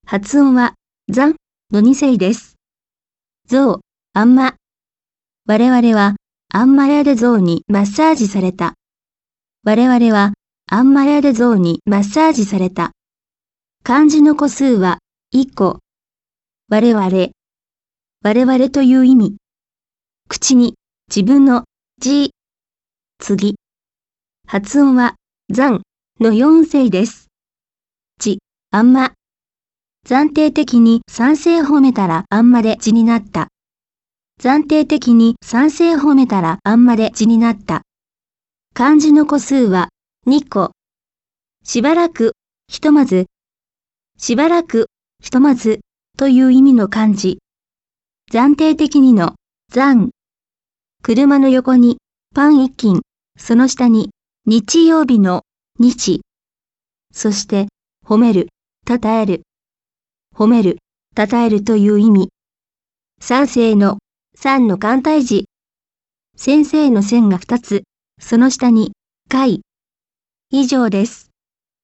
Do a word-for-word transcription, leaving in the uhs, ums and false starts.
発音は、残のに世です。象、あんま。我々は、あんまやで象にマッサージされた。我々は、あんまやで象にマッサージされた。漢字の個数は、いっこ。我々。我々という意味。口に、自分の、じ、次。発音は、残のよん世です。ち、あんま。暫定的に賛成褒めたらあんまで字になった。暫定的に賛成褒めたらあんまで字になった。漢字の個数はにこ。しばらく、ひとまず。しばらく、ひとまずという意味の漢字。暫定的にの残。車の横にパン一斤、その下に日曜日の日。そして褒める、たたえる。褒める、たたえるという意味。三世の三の簡体字。先生の線が二つ、その下に、回。以上です。